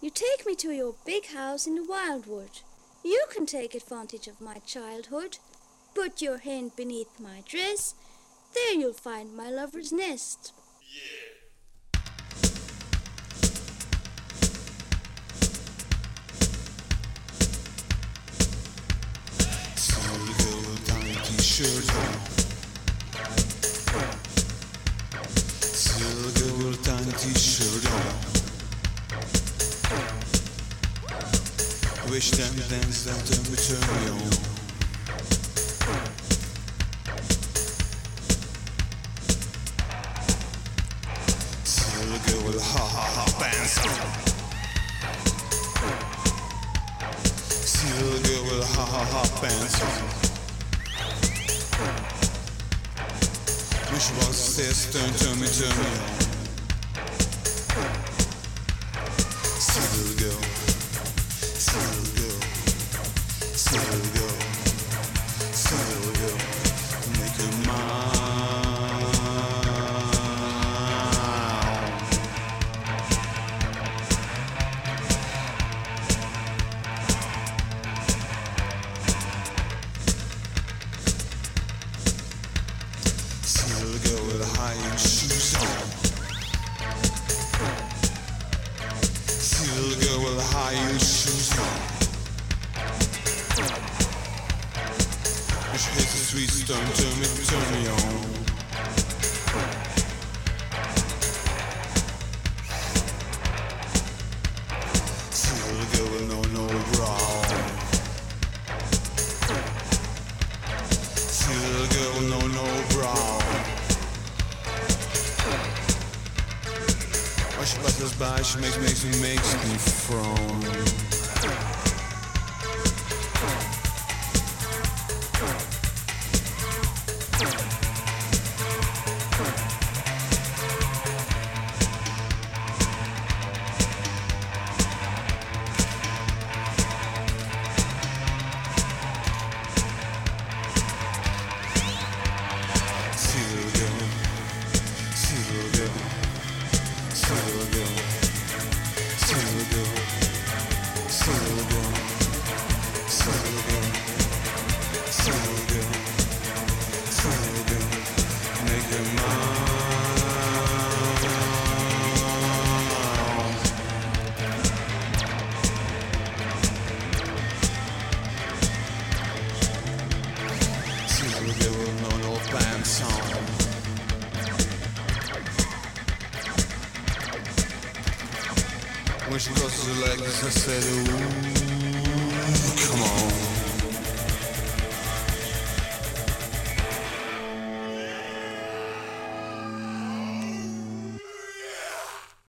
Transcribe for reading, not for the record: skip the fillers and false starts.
You take me to your big house in the wildwood. You can take advantage of my childhood. Put your hand beneath my dress. There you'll find my lover's nest. T-shirt on. Silver girl with a tiny T-shirt on. Wish them dance that turn me on. Silver girl with a ha pants on. Silver girl with a ha pants on. Wish was sister, turn me on. Silver girl, silver girl, silver girl, silver girl, make her mine. Silver girl with high heel shoes on. Silver girl with high heel shoes on. When she hits the sweet stone, turn me on. Silver girl with no bra. Silver girl with no bra. When she passes by, she makes me frown. Silver girl, silver girl, silver girl, silver girl, silver girl, silver girl, silver girl, silver girl, make her mine. Silver girl with no pants on. When she crosses her legs, I said, ooh.